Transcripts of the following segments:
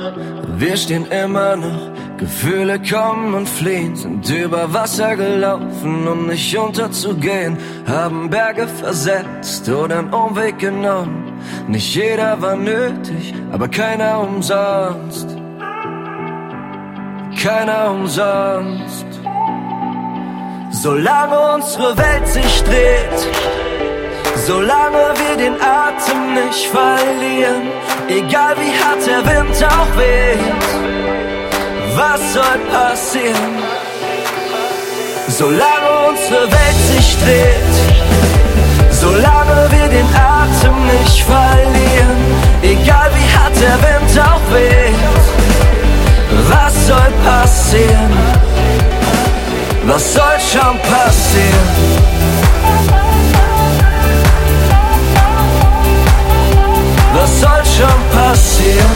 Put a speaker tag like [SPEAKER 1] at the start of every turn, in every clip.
[SPEAKER 1] wir stehen immer noch. Gefühle kommen und fliehen, sind über Wasser gelaufen, um nicht unterzugehen. Haben Berge versetzt oder einen Umweg genommen. Nicht jeder war nötig, aber keiner umsonst. Keiner umsonst. Solange unsere Welt sich dreht, solange wir den Atem nicht verlieren, egal wie hart der Wind auch weht, was soll passieren? Solange unsere Welt sich dreht, solange wir den Atem nicht verlieren, egal wie hart der Wind auch weht, was soll passieren? Was soll schon passieren? Was soll schon passieren?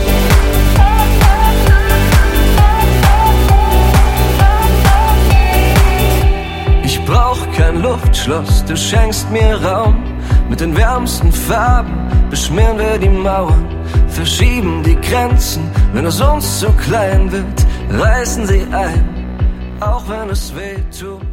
[SPEAKER 1] Ich brauch kein Luftschloss, du schenkst mir Raum. Mit den wärmsten Farben beschmieren wir die Mauern, verschieben die Grenzen. Wenn es uns zu klein wird, reißen sie ein, auch wenn es weh tut.